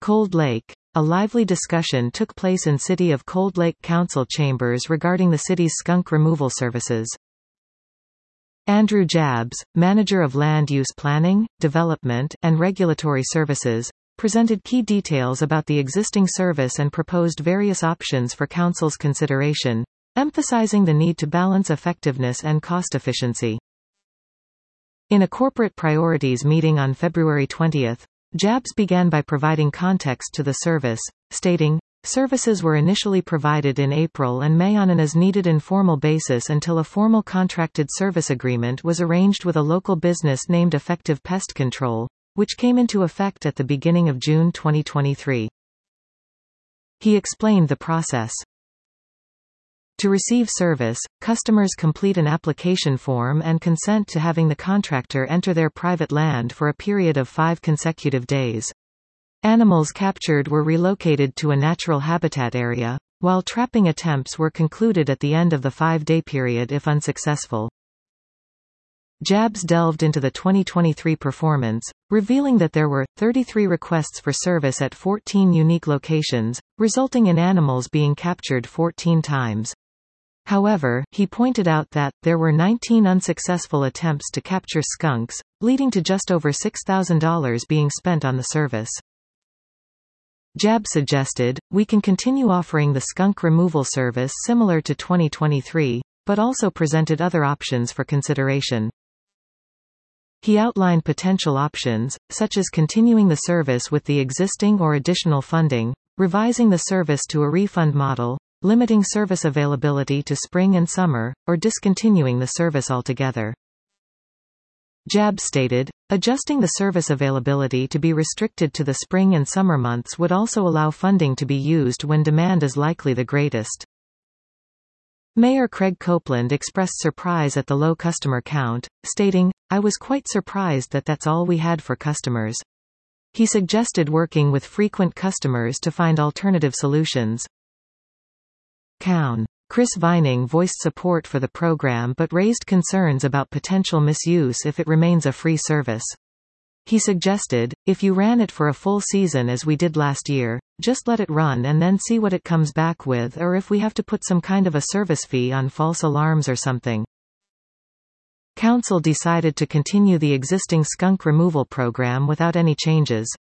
Cold Lake. A lively discussion took place in City of Cold Lake Council chambers regarding the city's skunk removal services. Andrew Jabs, Manager of Land Use Planning, Development, and Regulatory Services, presented key details about the existing service and proposed various options for Council's consideration, emphasizing the need to balance effectiveness and cost efficiency. In a corporate priorities meeting on February 20, Jabs began by providing context to the service, stating, "Services were initially provided in April and May on an as-needed informal basis until a formal contracted service agreement was arranged with a local business named Effective Pest Control, which came into effect at the beginning of June 2023. He explained the process. To receive service, customers complete an application form and consent to having the contractor enter their private land for a period of 5 consecutive days. Animals captured were relocated to a natural habitat area, while trapping attempts were concluded at the end of the 5-day period if unsuccessful." Jabs delved into the 2023 performance, revealing that there were 33 requests for service at 14 unique locations, resulting in animals being captured 14 times. However, he pointed out that, there were 19 unsuccessful attempts to capture skunks, leading to just over $6,000 being spent on the service. Jabs suggested, "We can continue offering the skunk removal service similar to 2023, but also presented other options for consideration." He outlined potential options, such as continuing the service with the existing or additional funding, revising the service to a refund model, limiting service availability to spring and summer, or discontinuing the service altogether. Jabs stated, "Adjusting the service availability to be restricted to the spring and summer months would also allow funding to be used when demand is likely the greatest." Mayor Craig Copeland expressed surprise at the low customer count, stating, "I was quite surprised that that's all we had for customers." He suggested working with frequent customers to find alternative solutions. Chris Vining voiced support for the program but raised concerns about potential misuse if it remains a free service. He suggested, "If you ran it for a full season as we did last year, just let it run and then see what it comes back with, or if we have to put some kind of a service fee on false alarms or something." Council decided to continue the existing skunk removal program without any changes.